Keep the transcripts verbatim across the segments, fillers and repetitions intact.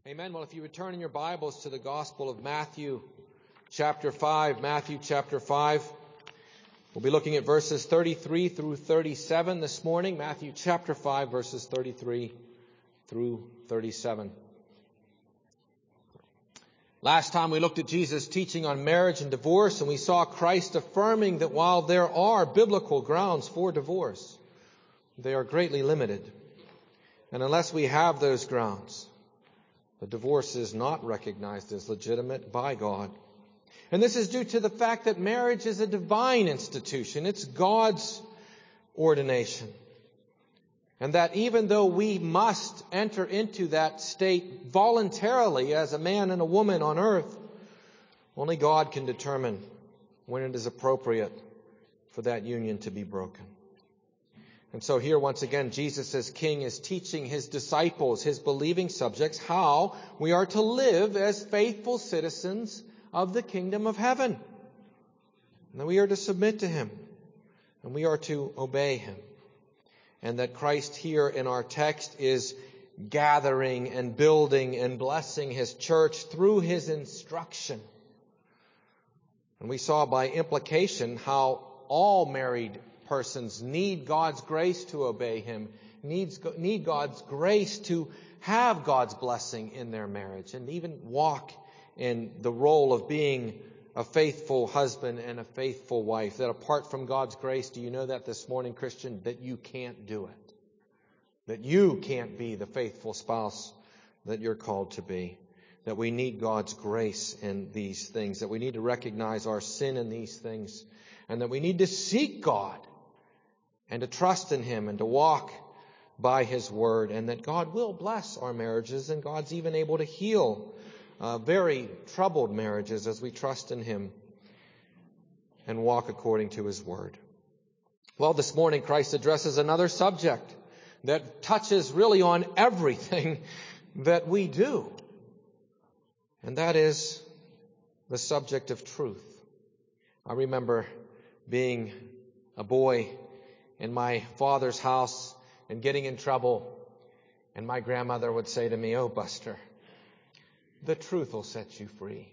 Amen. Well, if you would turn in your Bibles to the Gospel of Matthew, chapter five, Matthew chapter five. We'll be looking at verses thirty-three through thirty-seven this morning. Matthew chapter five, verses thirty-three through thirty-seven. Last time we looked at Jesus' teaching on marriage and divorce, and we saw Christ affirming that while there are biblical grounds for divorce, they are greatly limited. And unless we have those grounds, the divorce is not recognized as legitimate by God. And this is due to the fact that marriage is a divine institution. It's God's ordination. And that even though we must enter into that state voluntarily as a man and a woman on earth, only God can determine when it is appropriate for that union to be broken. And so here, once again, Jesus as King is teaching his disciples, his believing subjects, how we are to live as faithful citizens of the kingdom of heaven. And that we are to submit to him, and we are to obey him. And that Christ here in our text is gathering and building and blessing his church through his instruction. And we saw by implication how all married persons need God's grace to obey him, needs, need God's grace to have God's blessing in their marriage, and even walk in the role of being a faithful husband and a faithful wife. That apart from God's grace, do you know that this morning, Christian, that you can't do it? That you can't be the faithful spouse that you're called to be. That we need God's grace in these things. That we need to recognize our sin in these things. And that we need to seek God and to trust in him and to walk by his word. And that God will bless our marriages, and God's even able to heal uh, very troubled marriages as we trust in him and walk according to his word. Well, this morning Christ addresses another subject that touches really on everything that we do. And that is the subject of truth. I remember being a boy in my father's house and getting in trouble. And my grandmother would say to me, "Oh, Buster, the truth will set you free."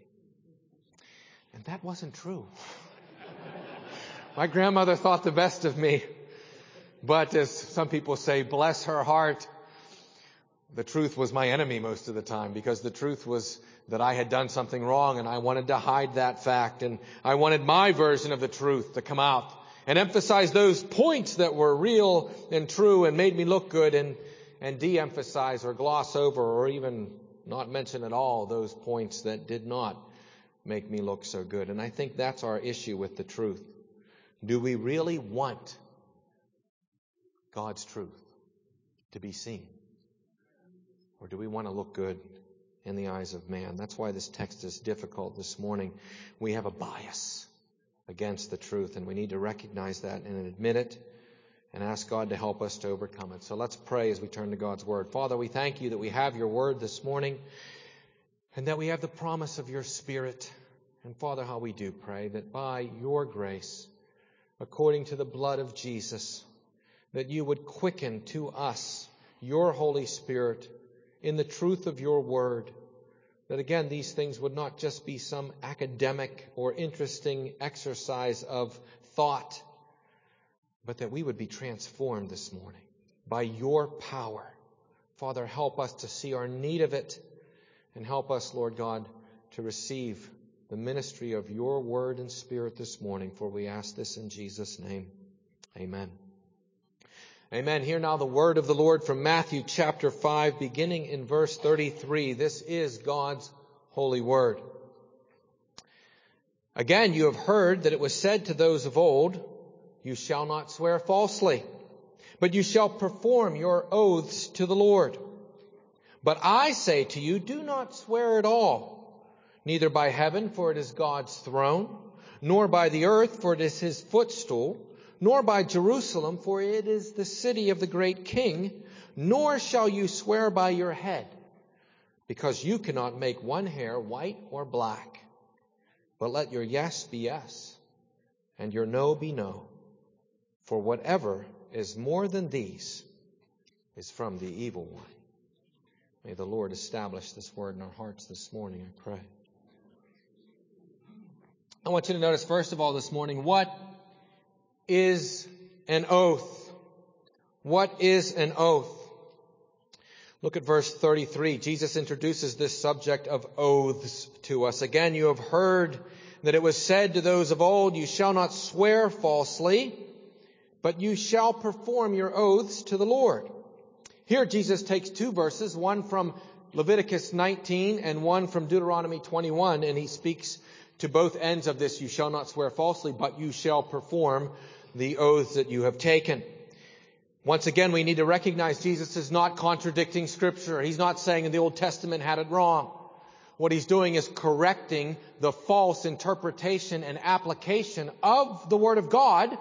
And that wasn't true. My grandmother thought the best of me. But as some people say, bless her heart, the truth was my enemy most of the time, because the truth was that I had done something wrong, and I wanted to hide that fact, and I wanted my version of the truth to come out and emphasize those points that were real and true and made me look good, and, and de-emphasize or gloss over or even not mention at all those points that did not make me look so good. And I think that's our issue with the truth. Do we really want God's truth to be seen? Or do we want to look good in the eyes of man? That's why this text is difficult this morning. We have a bias against the truth, and we need to recognize that and admit it and ask God to help us to overcome it. So let's pray as we turn to God's word. Father, we thank you that we have your word this morning, and that we have the promise of your Spirit. And Father, how we do pray that by your grace, according to the blood of Jesus, that you would quicken to us your Holy Spirit in the truth of your word. That again, these things would not just be some academic or interesting exercise of thought, but that we would be transformed this morning by your power. Father, help us to see our need of it, and help us, Lord God, to receive the ministry of your word and Spirit this morning, for we ask this in Jesus' name. Amen. Amen. Hear now the word of the Lord from Matthew chapter five, beginning in verse thirty-three. This is God's holy word. Again, you have heard that it was said to those of old, "You shall not swear falsely, but you shall perform your oaths to the Lord." But I say to you, do not swear at all, neither by heaven, for it is God's throne, nor by the earth, for it is his footstool, nor by Jerusalem, for it is the city of the great King, nor shall you swear by your head, because you cannot make one hair white or black. But let your yes be yes, and your no be no. For whatever is more than these is from the evil one. May the Lord establish this word in our hearts this morning, I pray. I want you to notice, first of all, this morning, what is an oath? What is an oath? Look at verse thirty-three. Jesus introduces this subject of oaths to us. Again, you have heard that it was said to those of old, you shall not swear falsely, but you shall perform your oaths to the Lord. Here Jesus takes two verses, one from Leviticus nineteen and one from Deuteronomy twenty-one, and he speaks to both ends of this, you shall not swear falsely, but you shall perform the oaths that you have taken. Once again, we need to recognize Jesus is not contradicting Scripture. He's not saying the Old Testament had it wrong. What he's doing is correcting the false interpretation and application of the Word of God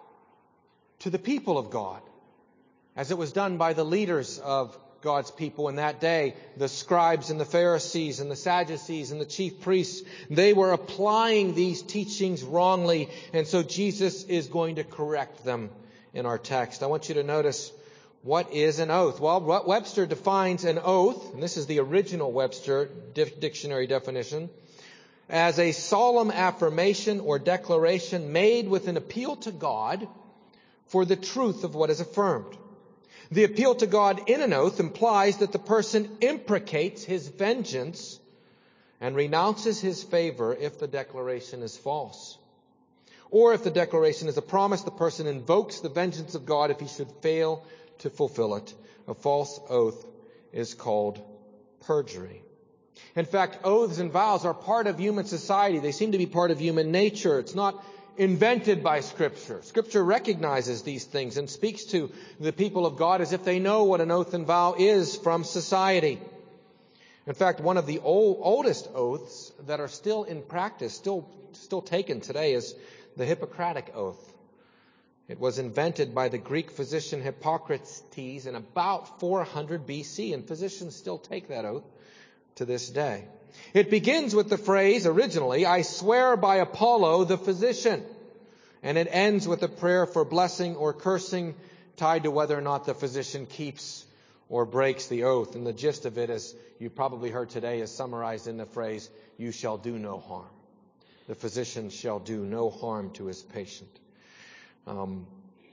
to the people of God, as it was done by the leaders of God's people in that day, the scribes and the Pharisees and the Sadducees and the chief priests. They were applying these teachings wrongly, and so Jesus is going to correct them in our text. I want you to notice, what is an oath? Well, Webster defines an oath, and this is the original Webster dictionary definition, as a solemn affirmation or declaration made with an appeal to God for the truth of what is affirmed. The appeal to God in an oath implies that the person imprecates his vengeance and renounces his favor if the declaration is false. Or if the declaration is a promise, the person invokes the vengeance of God if he should fail to fulfill it. A false oath is called perjury. In fact, oaths and vows are part of human society. They seem to be part of human nature. It's not invented by Scripture. Scripture recognizes these things and speaks to the people of God as if they know what an oath and vow is from society. In fact, one of the old, oldest oaths that are still in practice, still, still taken today, is the Hippocratic Oath. It was invented by the Greek physician Hippocrates in about four hundred B C, and physicians still take that oath to this day. It begins with the phrase, originally, I swear by Apollo the physician. And it ends with a prayer for blessing or cursing tied to whether or not the physician keeps or breaks the oath. And the gist of it, as you probably heard today, is summarized in the phrase, you shall do no harm. The physician shall do no harm to his patient. Um,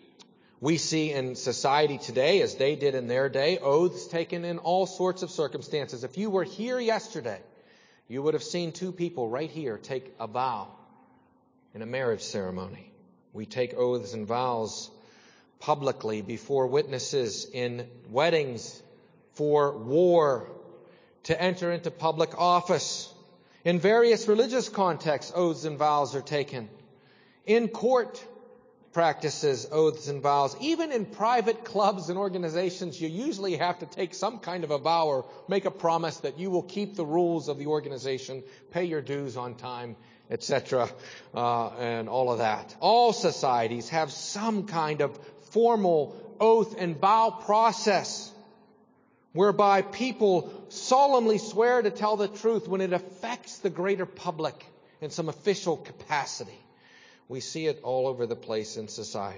we see in society today, as they did in their day, oaths taken in all sorts of circumstances. If you were here yesterday, you would have seen two people right here take a vow in a marriage ceremony. We take oaths and vows publicly before witnesses in weddings, for war, to enter into public office. In various religious contexts, oaths and vows are taken. In court practices, oaths and vows. Even in private clubs and organizations, you usually have to take some kind of a vow or make a promise that you will keep the rules of the organization, pay your dues on time, et cetera, uh, and all of that. All societies have some kind of formal oath and vow process whereby people solemnly swear to tell the truth when it affects the greater public in some official capacity. We see it all over the place in society.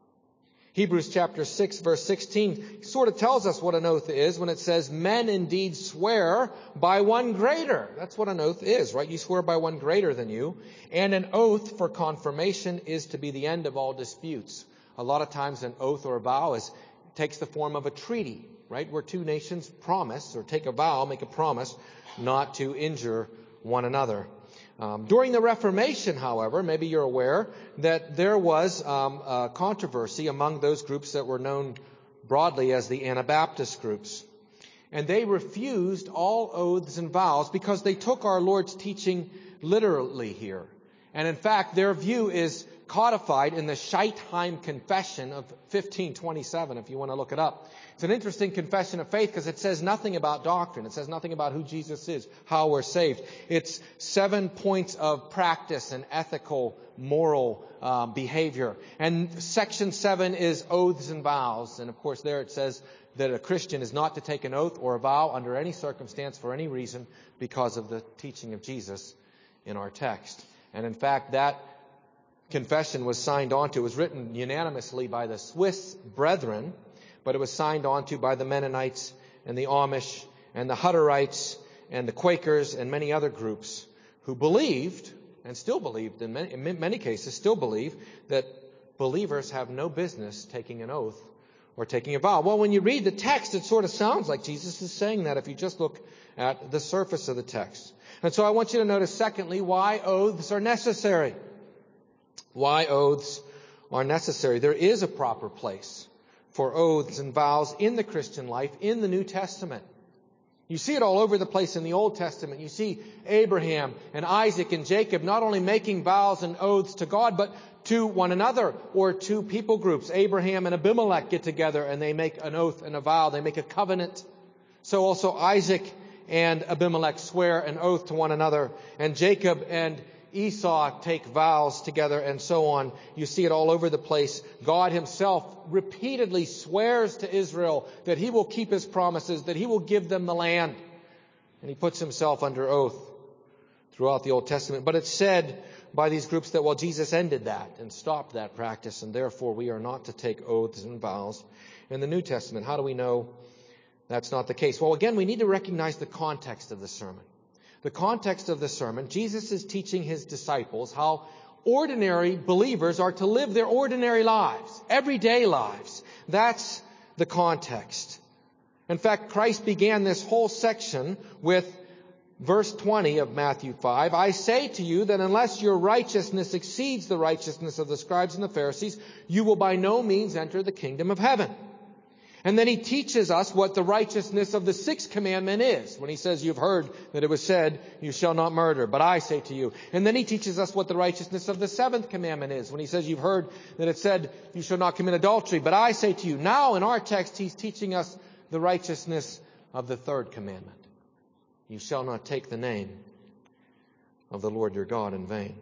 Hebrews chapter six, verse sixteen sort of tells us what an oath is when it says, men indeed swear by one greater. That's what an oath is, right? You swear by one greater than you. And an oath for confirmation is to be the end of all disputes. A lot of times an oath or a vow is takes the form of a treaty, right? Where two nations promise or take a vow, make a promise not to injure one another. Um, during the Reformation, however, maybe you're aware that there was um, a controversy among those groups that were known broadly as the Anabaptist groups. And they refused all oaths and vows because they took our Lord's teaching literally here. And in fact, their view is codified in the Scheitheim Confession of fifteen twenty-seven, if you want to look it up. It's an interesting confession of faith because it says nothing about doctrine. It says nothing about who Jesus is, how we're saved. It's seven points of practice and ethical, moral um, behavior. And section seven is oaths and vows. And of course there it says that a Christian is not to take an oath or a vow under any circumstance for any reason because of the teaching of Jesus in our text. And in fact, that confession was signed onto, it was written unanimously by the Swiss Brethren, but it was signed onto by the Mennonites and the Amish and the Hutterites and the Quakers and many other groups who believed, and still believed in many, in many cases, still believe that believers have no business taking an oath or taking a vow. Well, when you read the text, it sort of sounds like Jesus is saying that if you just look at the surface of the text. And so I want you to notice, secondly, why oaths are necessary. Why oaths are necessary. There is a proper place for oaths and vows in the Christian life in the New Testament. You see it all over the place in the Old Testament. You see Abraham and Isaac and Jacob not only making vows and oaths to God, but to one another or to people groups. Abraham and Abimelech get together and they make an oath and a vow. They make a covenant. So also Isaac and Abimelech swear an oath to one another. And Jacob and Esau take vows together and so on. You see it all over the place. God himself repeatedly swears to Israel that he will keep his promises, that he will give them the land. And he puts himself under oath throughout the Old Testament. But it's said by these groups that, well, Jesus ended that and stopped that practice, and therefore we are not to take oaths and vows in the New Testament. How do we know that's not the case? Well, again, we need to recognize the context of the sermon. The context of the sermon, Jesus is teaching his disciples how ordinary believers are to live their ordinary lives, everyday lives. That's the context. In fact, Christ began this whole section with verse twenty of Matthew five. I say to you that unless your righteousness exceeds the righteousness of the scribes and the Pharisees, you will by no means enter the kingdom of heaven. And then he teaches us what the righteousness of the sixth commandment is. When he says, you've heard that it was said, you shall not murder, but I say to you. And then he teaches us what the righteousness of the seventh commandment is. When he says, you've heard that it said, you shall not commit adultery, but I say to you. Now in our text, he's teaching us the righteousness of the third commandment. You shall not take the name of the Lord your God in vain.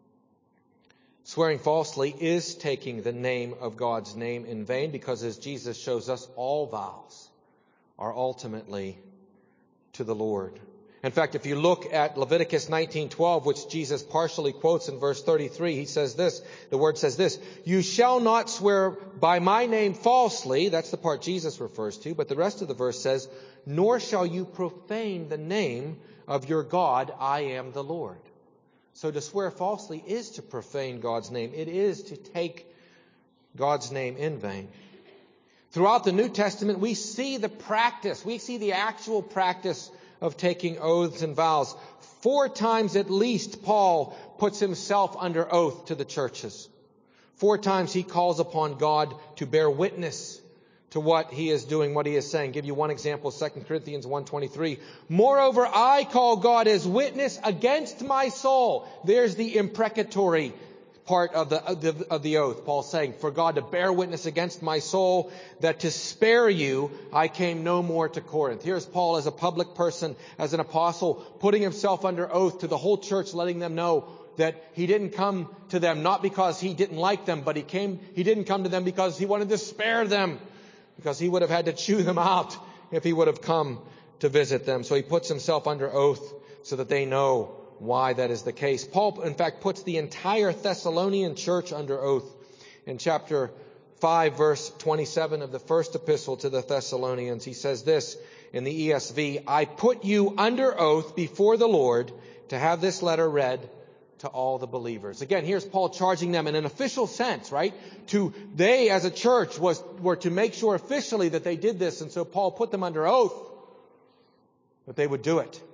Swearing falsely is taking the name of God's name in vain because, as Jesus shows us, all vows are ultimately to the Lord. In fact, if you look at Leviticus nineteen twelve, which Jesus partially quotes in verse thirty-three, he says this, the word says this, you shall not swear by my name falsely. That's the part Jesus refers to. But the rest of the verse says, nor shall you profane the name of your God. I am the Lord. So to swear falsely is to profane God's name. It is to take God's name in vain. Throughout the New Testament, we see the practice. We see the actual practice of taking oaths and vows. Four times at least, Paul puts himself under oath to the churches. Four times he calls upon God to bear witness to what he is doing, what he is saying. I'll give you one example, Second Corinthians one twenty-three. Moreover, I call God as witness against my soul. There's the imprecatory part of the, of the, of the oath. Paul's saying, for God to bear witness against my soul, that to spare you, I came no more to Corinth. Here's Paul as a public person, as an apostle, putting himself under oath to the whole church, letting them know that he didn't come to them not because he didn't like them, but he came, he didn't come to them because he wanted to spare them, because he would have had to chew them out if he would have come to visit them. So he puts himself under oath so that they know why that is the case. Paul, in fact, puts the entire Thessalonian church under oath in chapter five, verse twenty-seven of the first epistle to the Thessalonians. He says this in the E S V, I put you under oath before the Lord to have this letter read to all the believers. Again, here's Paul charging them in an official sense, right? To they as a church was were to make sure officially that they did this, and so Paul put them under oath that they would do it.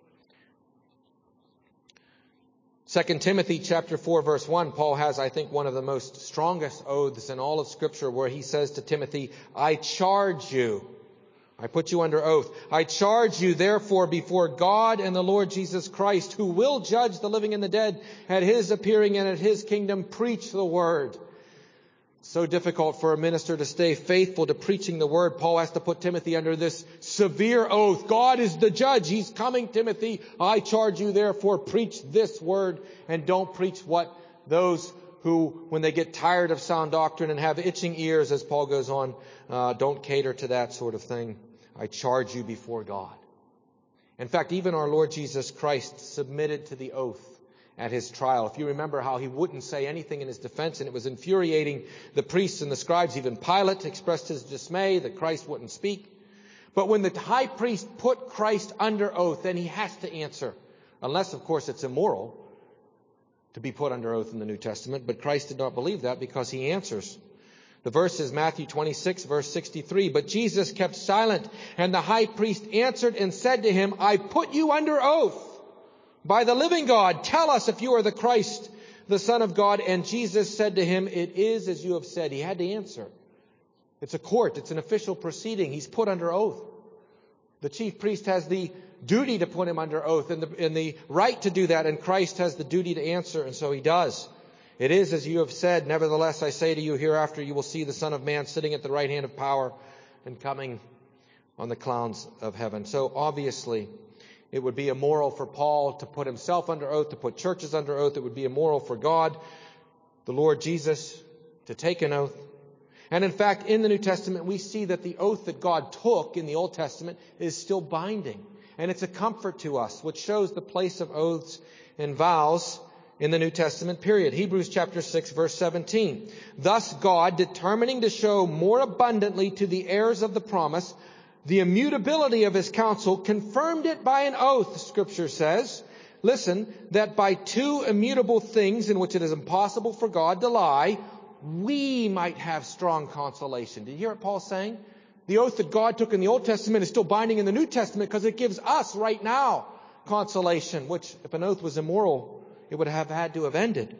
Second Timothy chapter four, verse one, Paul has, I think, one of the most strongest oaths in all of Scripture, where he says to Timothy, I charge you. I put you under oath. I charge you, therefore, before God and the Lord Jesus Christ, who will judge the living and the dead at his appearing and at his kingdom, preach the word. So difficult for a minister to stay faithful to preaching the word. Paul has to put Timothy under this severe oath. God is the judge. He's coming, Timothy. I charge you, therefore, preach this word, and don't preach what those who, when they get tired of sound doctrine and have itching ears, as Paul goes on, uh, don't cater to that sort of thing. I charge you before God. In fact, even our Lord Jesus Christ submitted to the oath at his trial. If you remember how he wouldn't say anything in his defense, and it was infuriating the priests and the scribes. Even Pilate expressed his dismay that Christ wouldn't speak. But when the high priest put Christ under oath, then he has to answer. Unless, of course, it's immoral to be put under oath in the New Testament. But Christ did not believe that because he answers. The verse is Matthew twenty-six, verse sixty-three. But Jesus kept silent, and the high priest answered and said to him, I put you under oath by the living God. Tell us if you are the Christ, the Son of God. And Jesus said to him, it is as you have said. He had to answer. It's a court. It's an official proceeding. He's put under oath. The chief priest has the duty to put him under oath and the, and the right to do that. And Christ has the duty to answer. And so he does. It is as you have said. Nevertheless, I say to you, hereafter you will see the Son of Man sitting at the right hand of power and coming on the clouds of heaven. So obviously, it would be immoral for Paul to put himself under oath, to put churches under oath. It would be immoral for God, the Lord Jesus, to take an oath. And in fact, in the New Testament, we see that the oath that God took in the Old Testament is still binding. And it's a comfort to us, which shows the place of oaths and vows in the New Testament period. Hebrews chapter six, verse seventeen. Thus God, determining to show more abundantly to the heirs of the promise the immutability of his counsel, confirmed it by an oath, Scripture says. Listen, that by two immutable things in which it is impossible for God to lie, we might have strong consolation. Did you hear what Paul's saying? The oath that God took in the Old Testament is still binding in the New Testament because it gives us right now consolation, which if an oath was immoral, it would have had to have ended.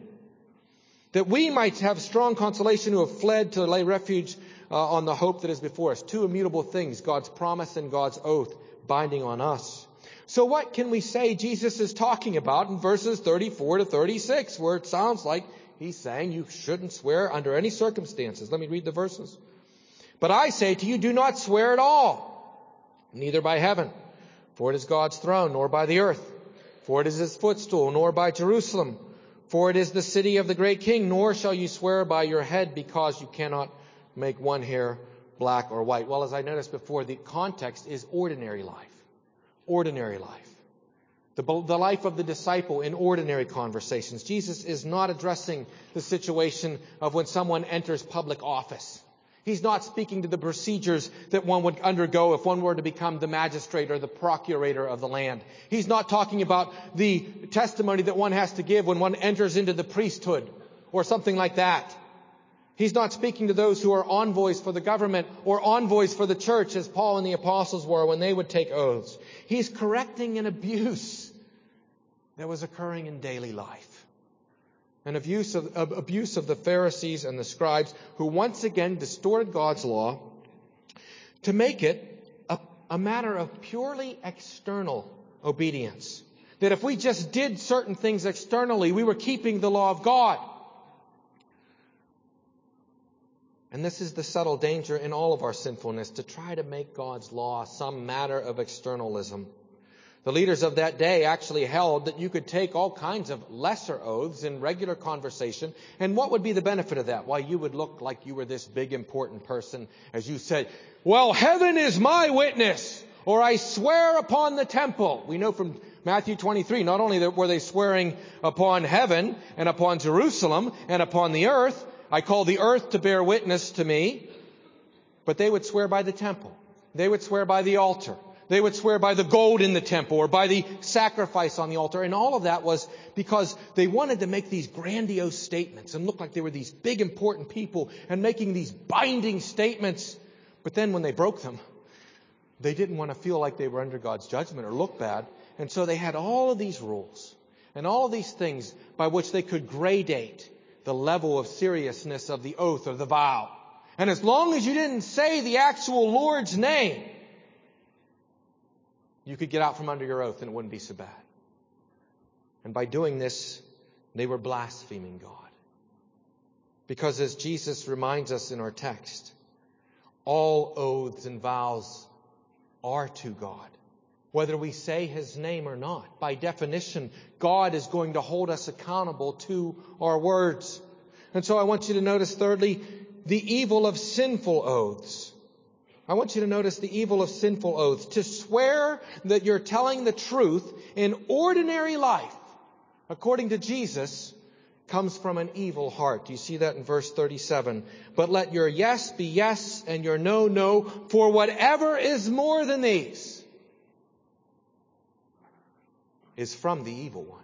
That we might have strong consolation who have fled to lay refuge uh, on the hope that is before us. Two immutable things, God's promise and God's oath binding on us. So what can we say Jesus is talking about in verses thirty-four to thirty-six, where it sounds like he's saying you shouldn't swear under any circumstances? Let me read the verses. But I say to you, do not swear at all, neither by heaven, for it is God's throne, nor by the earth, for it is his footstool, nor by Jerusalem, for it is the city of the great king, nor shall you swear by your head, because you cannot make one hair black or white. Well, as I noticed before, the context is ordinary life. Ordinary life. The, the life of the disciple in ordinary conversations. Jesus is not addressing the situation of when someone enters public office. He's not speaking to the procedures that one would undergo if one were to become the magistrate or the procurator of the land. He's not talking about the testimony that one has to give when one enters into the priesthood or something like that. He's not speaking to those who are envoys for the government or envoys for the church, as Paul and the apostles were when they would take oaths. He's correcting an abuse that was occurring in daily life. An abuse of, uh, abuse of the Pharisees and the scribes, who once again distorted God's law to make it a, a matter of purely external obedience. That if we just did certain things externally, we were keeping the law of God. And this is the subtle danger in all of our sinfulness, to try to make God's law some matter of externalism. The leaders of that day actually held that you could take all kinds of lesser oaths in regular conversation. And what would be the benefit of that? Why, you would look like you were this big important person as you said, well, heaven is my witness, or I swear upon the temple. We know from Matthew twenty-three, not only were they swearing upon heaven and upon Jerusalem and upon the earth, I call the earth to bear witness to me, but they would swear by the temple. They would swear by the altar. They would swear by the gold in the temple or by the sacrifice on the altar. And all of that was because they wanted to make these grandiose statements and look like they were these big important people and making these binding statements. But then when they broke them, they didn't want to feel like they were under God's judgment or look bad. And so they had all of these rules and all of these things by which they could gradate the level of seriousness of the oath or the vow. And as long as you didn't say the actual Lord's name, you could get out from under your oath and it wouldn't be so bad. And by doing this, they were blaspheming God. Because as Jesus reminds us in our text, all oaths and vows are to God, whether we say his name or not. By definition, God is going to hold us accountable to our words. And so I want you to notice, thirdly, the evil of sinful oaths. I want you to notice the evil of sinful oaths. To swear that you're telling the truth in ordinary life, according to Jesus, comes from an evil heart. You see that in verse thirty-seven. But let your yes be yes and your no, no, for whatever is more than these is from the evil one.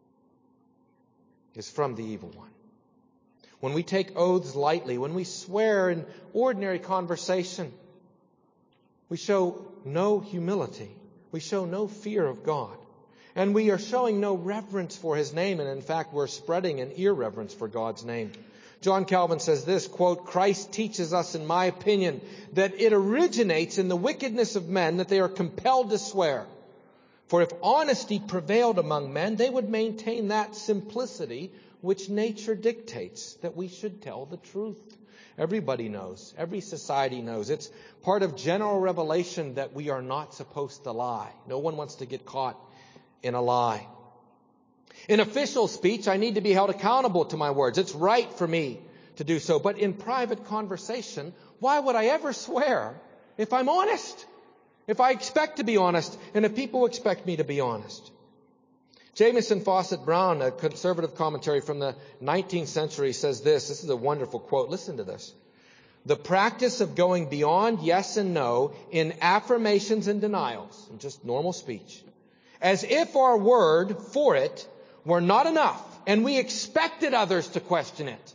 Is from the evil one. When we take oaths lightly, when we swear in ordinary conversation, we show no humility. We show no fear of God. And we are showing no reverence for His name. And in fact, we're spreading an irreverence for God's name. John Calvin says this, quote, Christ teaches us, in my opinion, that it originates in the wickedness of men that they are compelled to swear. For if honesty prevailed among men, they would maintain that simplicity which nature dictates, that we should tell the truth. Everybody knows. Every society knows. It's part of general revelation that we are not supposed to lie. No one wants to get caught in a lie. In official speech, I need to be held accountable to my words. It's right for me to do so. But in private conversation, why would I ever swear if I'm honest? If I expect to be honest, and if people expect me to be honest. Jamieson Fawcett Brown, a conservative commentary from the nineteenth century, says this. This is a wonderful quote. Listen to this. The practice of going beyond yes and no in affirmations and denials, in just normal speech, as if our word for it were not enough and we expected others to question it.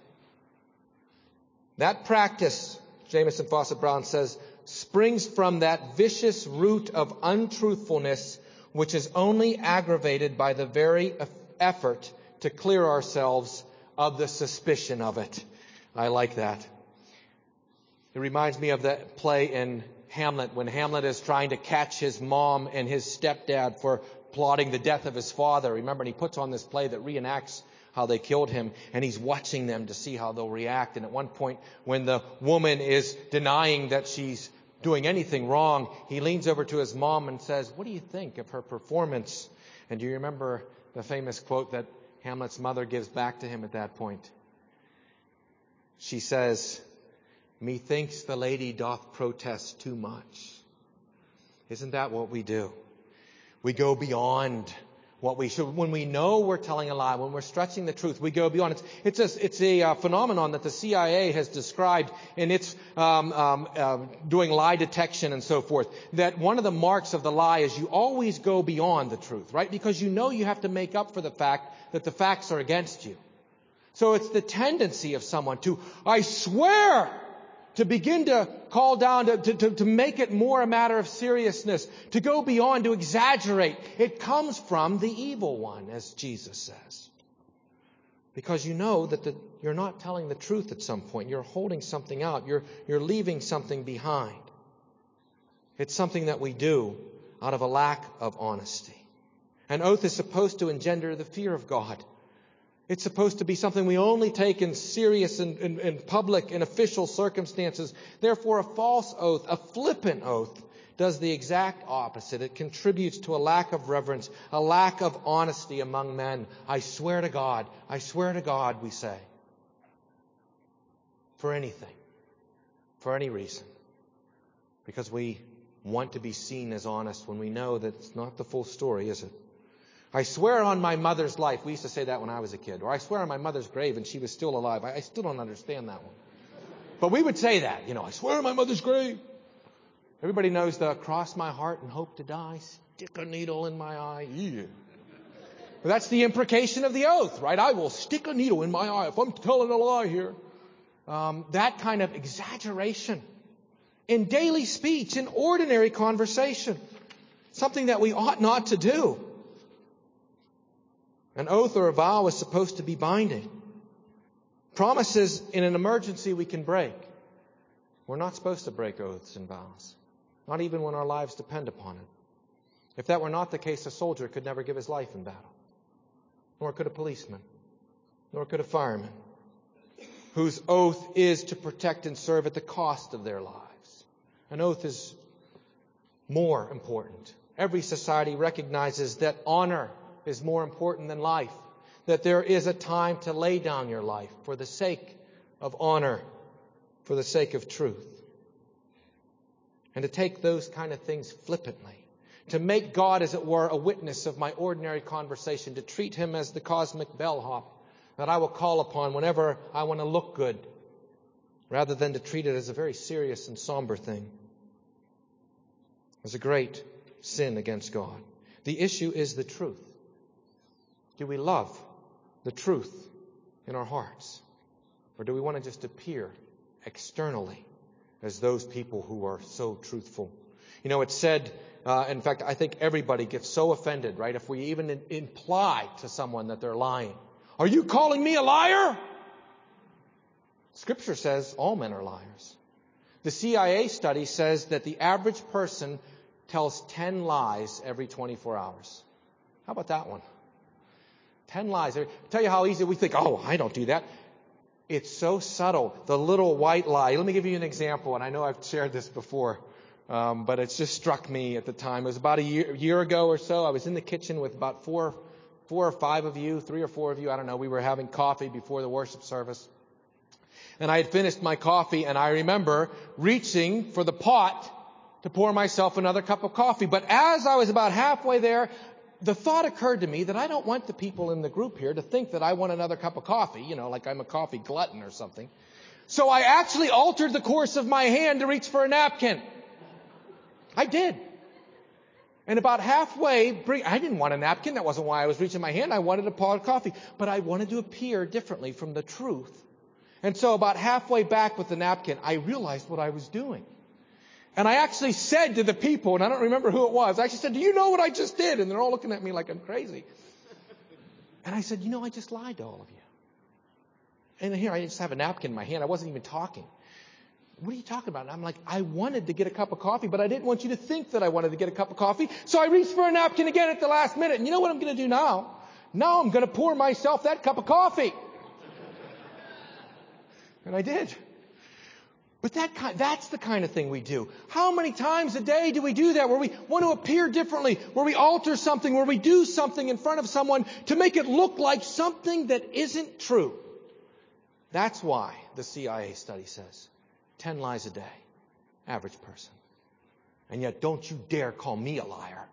That practice, Jamieson Fawcett Brown says, springs from that vicious root of untruthfulness which is only aggravated by the very effort to clear ourselves of the suspicion of it. I like that. It reminds me of that play in Hamlet, when Hamlet is trying to catch his mom and his stepdad for plotting the death of his father. Remember, and he puts on this play that reenacts how they killed him, and he's watching them to see how they'll react. And at one point, when the woman is denying that she's doing anything wrong, he leans over to his mom and says, "What do you think of her performance?" And do you remember the famous quote that Hamlet's mother gives back to him at that point? She says, "Methinks the lady doth protest too much." Isn't that what we do? We go beyond what we should. When we know we're telling a lie, when we're stretching the truth, we go beyond. It's, it's a, it's a uh, phenomenon that the C I A has described in its um, um, uh, doing lie detection and so forth. That one of the marks of the lie is you always go beyond the truth, right? Because you know you have to make up for the fact that the facts are against you. So it's the tendency of someone to, I swear, to begin to call down, to, to, to make it more a matter of seriousness, to go beyond, to exaggerate. It comes from the evil one, as Jesus says. Because you know that the, you're not telling the truth at some point. You're holding something out. You're, you're leaving something behind. It's something that we do out of a lack of honesty. An oath is supposed to engender the fear of God. It's supposed to be something we only take in serious and in, in, in public and official circumstances. Therefore, a false oath, a flippant oath, does the exact opposite. It contributes to a lack of reverence, a lack of honesty among men. I swear to God, I swear to God, we say. For anything, for any reason. Because we want to be seen as honest when we know that it's not the full story, is it? I swear on my mother's life. We used to say that when I was a kid. Or I swear on my mother's grave and she was still alive. I, I still don't understand that one. But we would say that, you know, I swear on my mother's grave. Everybody knows the cross my heart and hope to die, stick a needle in my eye. Yeah. But that's the imprecation of the oath, right? I will stick a needle in my eye if I'm telling a lie here. Um, that kind of exaggeration in daily speech, in ordinary conversation. Something that we ought not to do. An oath or a vow is supposed to be binding. Promises in an emergency we can break. We're not supposed to break oaths and vows. Not even when our lives depend upon it. If that were not the case, a soldier could never give his life in battle. Nor could a policeman. Nor could a fireman. Whose oath is to protect and serve at the cost of their lives. An oath is more important. Every society recognizes that honor is more important than life. That there is a time to lay down your life for the sake of honor, for the sake of truth. And to take those kind of things flippantly. To make God, as it were, a witness of my ordinary conversation. To treat him as the cosmic bellhop that I will call upon whenever I want to look good, rather than to treat it as a very serious and somber thing. It's a great sin against God. The issue is the truth. Do we love the truth in our hearts? Or do we want to just appear externally as those people who are so truthful? You know, it's said, uh, in fact, I think everybody gets so offended, right, if we even in- imply to someone that they're lying. Are you calling me a liar? Scripture says all men are liars. The C I A study says that the average person tells ten lies every twenty-four hours. How about that one? Ten lies. I'll tell you how easy we think, oh, I don't do that. It's so subtle. The little white lie. Let me give you an example, and I know I've shared this before, um, but it's just struck me at the time. It was about a year, year ago or so. I was in the kitchen with about four, four or five of you, three or four of you. I don't know. We were having coffee before the worship service. And I had finished my coffee, and I remember reaching for the pot to pour myself another cup of coffee. But as I was about halfway there, the thought occurred to me that I don't want the people in the group here to think that I want another cup of coffee, you know, like I'm a coffee glutton or something. So I actually altered the course of my hand to reach for a napkin. I did. And about halfway, bring, I didn't want a napkin. That wasn't why I was reaching my hand. I wanted a pot of coffee. But I wanted to appear differently from the truth. And so about halfway back with the napkin, I realized what I was doing. And I actually said to the people, and I don't remember who it was, I actually said, do you know what I just did? And they're all looking at me like I'm crazy. And I said, you know, I just lied to all of you. And here, I just have a napkin in my hand. I wasn't even talking. What are you talking about? And I'm like, I wanted to get a cup of coffee, but I didn't want you to think that I wanted to get a cup of coffee. So I reached for a napkin again at the last minute. And you know what I'm going to do now? Now I'm going to pour myself that cup of coffee. And I did. But that kind, that's the kind of thing we do. How many times a day do we do that, where we want to appear differently, where we alter something, where we do something in front of someone to make it look like something that isn't true? That's why the C I A study says ten lies a day, average person. And yet don't you dare call me a liar.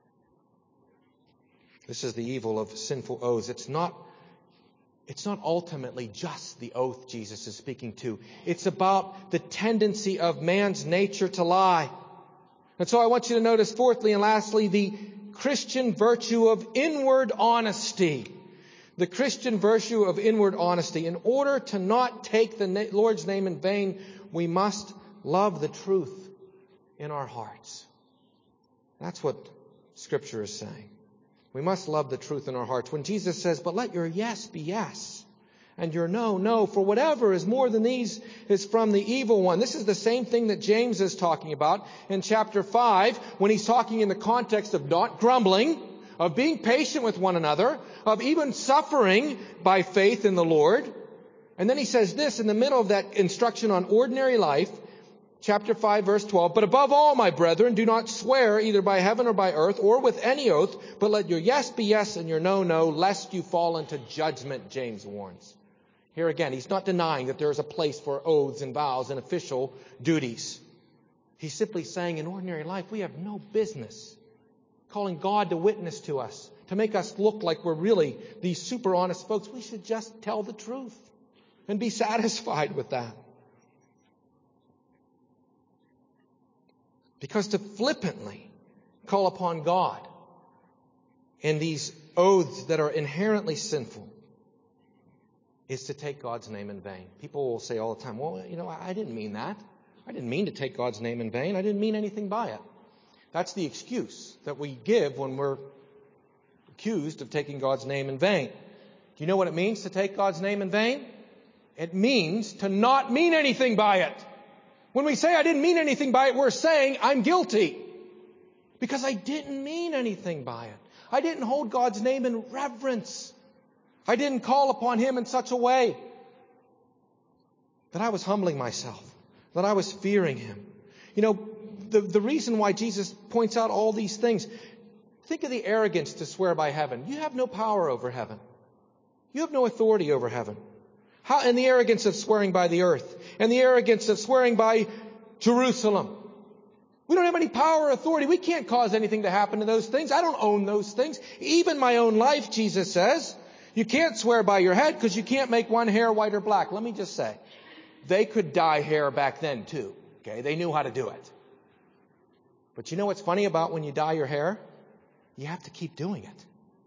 This is the evil of sinful oaths. It's not It's not ultimately just the oath Jesus is speaking to. It's about the tendency of man's nature to lie. And so I want you to notice, fourthly and lastly, the Christian virtue of inward honesty. The Christian virtue of inward honesty. In order to not take the Lord's name in vain, we must love the truth in our hearts. That's what Scripture is saying. We must love the truth in our hearts. When Jesus says, but let your yes be yes, and your no, no, for whatever is more than these is from the evil one. This is the same thing that James is talking about in chapter five, when he's talking in the context of not grumbling, of being patient with one another, of even suffering by faith in the Lord. And then he says this in the middle of that instruction on ordinary life, chapter five, verse twelve, but above all, my brethren, do not swear either by heaven or by earth or with any oath, but let your yes be yes and your no, no, lest you fall into judgment, James warns. Here again, he's not denying that there is a place for oaths and vows and official duties. He's simply saying in ordinary life, we have no business calling God to witness to us, to make us look like we're really these super honest folks. We should just tell the truth and be satisfied with that. Because to flippantly call upon God in these oaths that are inherently sinful is to take God's name in vain. People will say all the time, well, you know, I didn't mean that. I didn't mean to take God's name in vain. I didn't mean anything by it. That's the excuse that we give when we're accused of taking God's name in vain. Do you know what it means to take God's name in vain? It means to not mean anything by it. When we say I didn't mean anything by it, we're saying I'm guilty. Because I didn't mean anything by it. I didn't hold God's name in reverence. I didn't call upon Him in such a way that I was humbling myself, that I was fearing Him. You know, the, the reason why Jesus points out all these things, think of the arrogance to swear by heaven. You have no power over heaven. You have no authority over heaven. How, and the arrogance of swearing by the earth, and the arrogance of swearing by Jerusalem. We don't have any power or authority. We can't cause anything to happen to those things. I don't own those things. Even my own life, Jesus says. You can't swear by your head because you can't make one hair white or black. Let me just say, they could dye hair back then too. Okay, they knew how to do it. But you know what's funny about when you dye your hair? You have to keep doing it.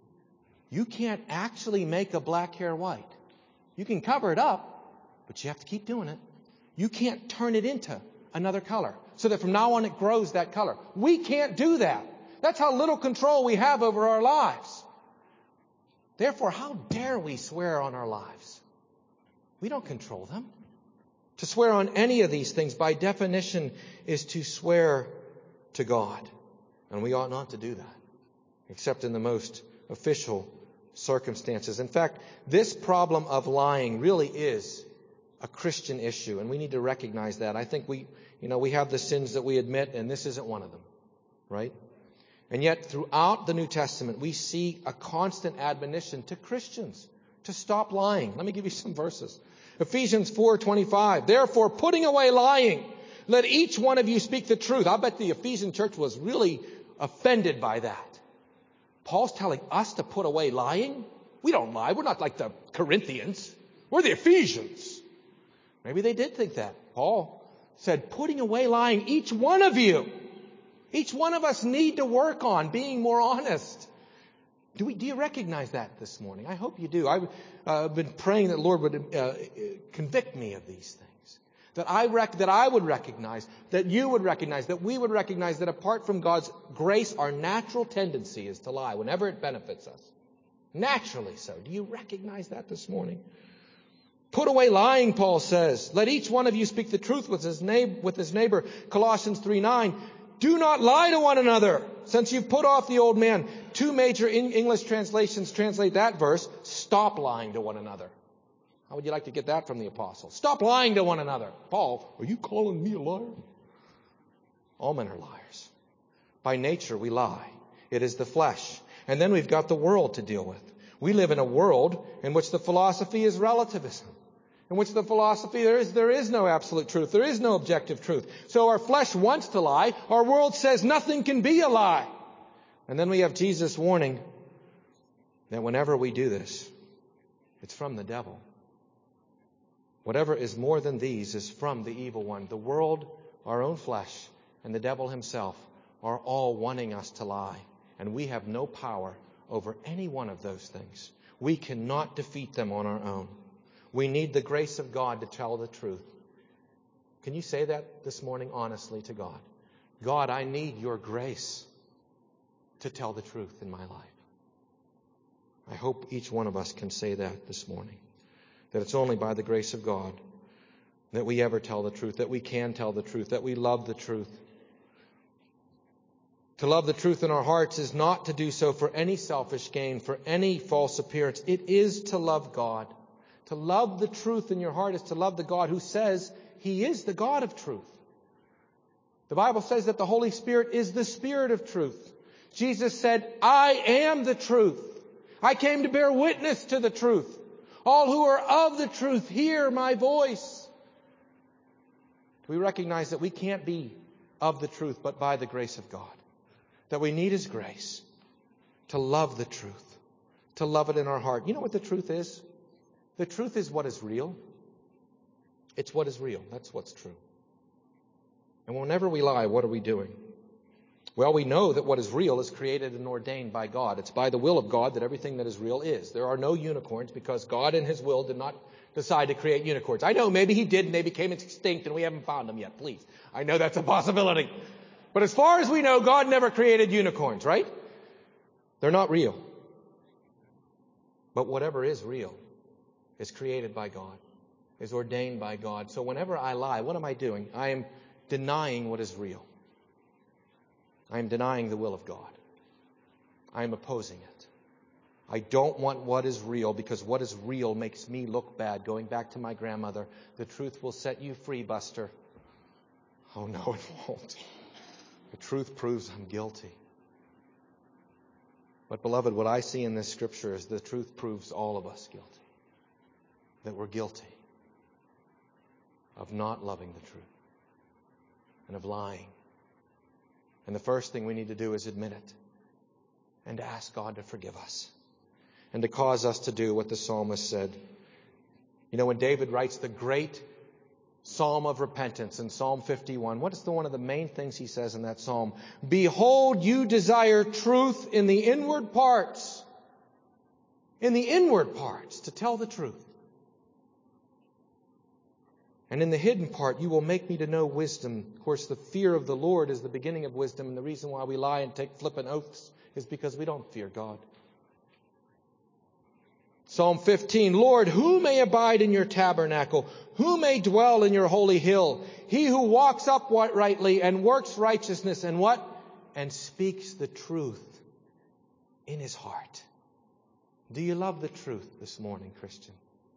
You can't actually make a black hair white. You can cover it up, but you have to keep doing it. You can't turn it into another color so that from now on it grows that color. We can't do that. That's how little control we have over our lives. Therefore, how dare we swear on our lives? We don't control them. To swear on any of these things, by definition, is to swear to God. And we ought not to do that, except in the most official circumstances. In fact, this problem of lying really is a Christian issue, and we need to recognize that. I think we, you know, we have the sins that we admit, and this isn't one of them, right? And yet, throughout the New Testament, we see a constant admonition to Christians to stop lying. Let me give you some verses. Ephesians four twenty-five. Therefore, putting away lying, let each one of you speak the truth. I bet the Ephesian church was really offended by that. Paul's telling us to put away lying? We don't lie. We're not like the Corinthians. We're the Ephesians. Maybe they did think that. Paul said, putting away lying, each one of you. Each one of us need to work on being more honest. Do we? Do you recognize that this morning? I hope you do. I've uh, been praying that the Lord would uh, convict me of these things. That I rec- that I would recognize, that you would recognize, that we would recognize that apart from God's grace, our natural tendency is to lie whenever it benefits us. Naturally so. Do you recognize that this morning? Put away lying, Paul says. Let each one of you speak the truth with his neighbor. With his neighbor. Colossians three nine. Do not lie to one another, since you've put off the old man. Two major English translations translate that verse, stop lying to one another. How would you like to get that from the apostle? Stop lying to one another. Paul, are you calling me a liar? All men are liars. By nature, we lie. It is the flesh. And then we've got the world to deal with. We live in a world in which the philosophy is relativism. In which the philosophy, there is, there is no absolute truth. There is no objective truth. So our flesh wants to lie. Our world says nothing can be a lie. And then we have Jesus warning that whenever we do this, it's from the devil. Whatever is more than these is from the evil one. The world, our own flesh, and the devil himself are all wanting us to lie. And we have no power over any one of those things. We cannot defeat them on our own. We need the grace of God to tell the truth. Can you say that this morning honestly to God? God, I need your grace to tell the truth in my life. I hope each one of us can say that this morning. That it's only by the grace of God that we ever tell the truth, that we can tell the truth, that we love the truth. To love the truth in our hearts is not to do so for any selfish gain, for any false appearance. It is to love God. To love the truth in your heart is to love the God who says He is the God of truth. The Bible says that the Holy Spirit is the Spirit of truth. Jesus said, I am the truth. I came to bear witness to the truth. All who are of the truth hear my voice. Do we recognize that we can't be of the truth but by the grace of God? That we need His grace to love the truth, to love it in our heart. You know what the truth is? The truth is what is real. It's what is real. That's what's true. And whenever we lie, what are we doing? Well, we know that what is real is created and ordained by God. It's by the will of God that everything that is real is. There are no unicorns because God in His will did not decide to create unicorns. I know maybe He did and they became extinct and we haven't found them yet. Please. I know that's a possibility. But as far as we know, God never created unicorns, right? They're not real. But whatever is real is created by God, is ordained by God. So whenever I lie, what am I doing? I am denying what is real. I am denying the will of God. I am opposing it. I don't want what is real because what is real makes me look bad. Going back to my grandmother, the truth will set you free, Buster. Oh no, it won't. The truth proves I'm guilty. But beloved, what I see in this scripture is the truth proves all of us guilty. That we're guilty of not loving the truth and of lying. And the first thing we need to do is admit it and to ask God to forgive us. and to cause us to do what the psalmist said. You know, when David writes the great Psalm of repentance in Psalm fifty-one, what is the one of the main things he says in that psalm? Behold, you desire truth in the inward parts. In the inward parts, to tell the truth. And in the hidden part, you will make me to know wisdom. Of course, the fear of the Lord is the beginning of wisdom. And the reason why we lie and take flippant oaths is because we don't fear God. Psalm fifteen, Lord, who may abide in your tabernacle? Who may dwell in your holy hill? He who walks uprightly and works righteousness and what? And speaks the truth in his heart. Do you love the truth this morning, Christian?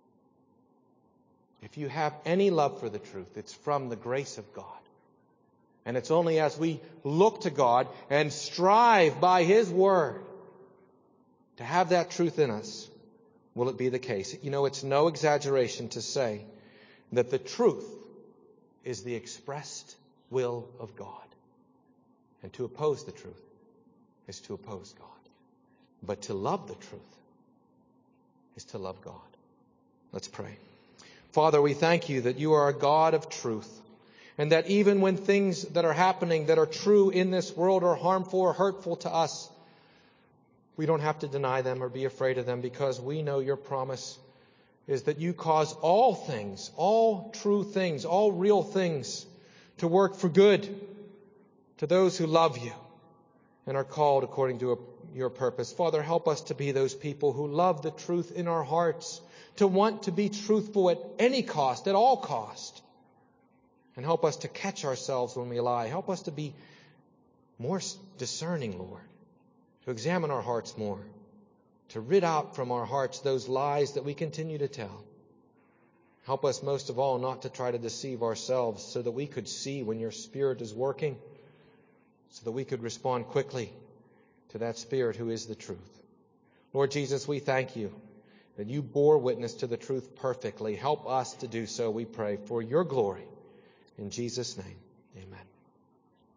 If you have any love for the truth, it's from the grace of God. And it's only as we look to God and strive by His Word to have that truth in us, will it be the case. You know, it's no exaggeration to say that the truth is the expressed will of God. And to oppose the truth is to oppose God. But to love the truth is to love God. Let's pray. Father, we thank you that you are a God of truth, and that even when things that are happening that are true in this world are harmful or hurtful to us, we don't have to deny them or be afraid of them, because we know your promise is that you cause all things, all true things, all real things to work for good to those who love you and are called according to a, your purpose. Father, help us to be those people who love the truth in our hearts, to want to be truthful at any cost, at all cost. And help us to catch ourselves when we lie. Help us to be more discerning, Lord, to examine our hearts more, to rid out from our hearts those lies that we continue to tell. Help us most of all not to try to deceive ourselves, so that we could see when your Spirit is working, so that we could respond quickly to that Spirit who is the truth. Lord Jesus, we thank you that you bore witness to the truth perfectly. Help us to do so, we pray, for your glory. In Jesus' name, amen.